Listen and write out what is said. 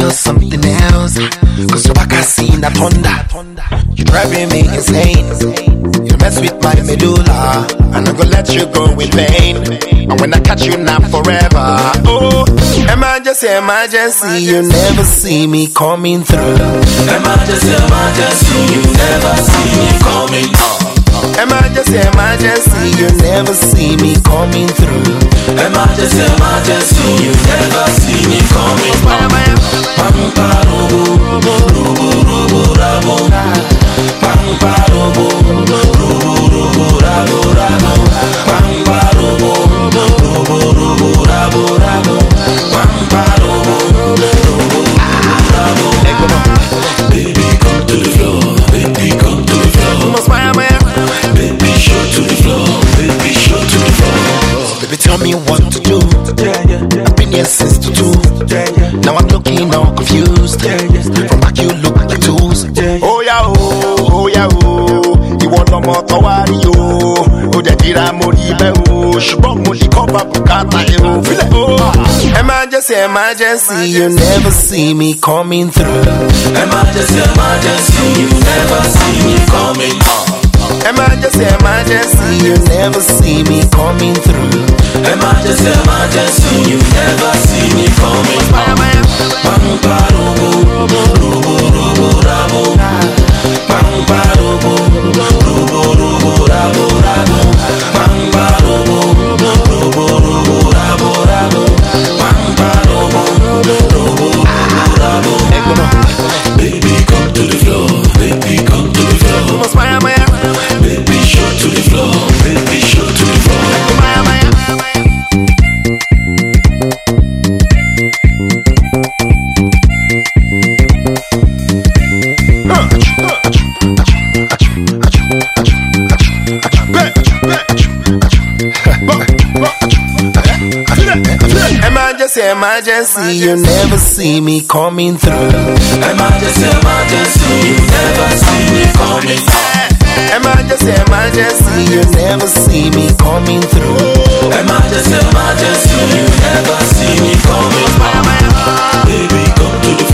feel something else. Cause you back I see that thunder. You driving me insane. You mess with my medulla, and I'm gonna let you go in vain. And when I catch you now forever. Oh, emergency, emergency, you never see me coming through. Emergency, emergency, you never see me coming through. Emergency, emergency, you never see me coming through. Emergency, emergency, you never see me coming through. Baby, come to the floor. Baby, come to the floor. Baby, show to the floor. Baby, show to the floor. Baby, tell me what to do. I've been here since to two. Now I'm looking all confused. From back you look like tools. Oh yeah, oh yeah, oh. You want no more towari oh. Oh, they did a mori be oh. Shubong mo li cover bukata oh. Feel it oh. Emergency, emergency, you never see me coming through. Emergency, emergency, you never see me coming through. Emergency, emergency, you never see me coming through. Emergency, emergency, you never see me coming through. Baby, come to the floor. Baby, come to the floor. Baby, show to the floor. Baby, show to the floor. Emergency, emergency, you never see me coming through. Emergency, emergency, you never see me coming through. Emergency, emergency, you never see me coming through. Emergency, emergency, you never see me coming through. Baby, come to the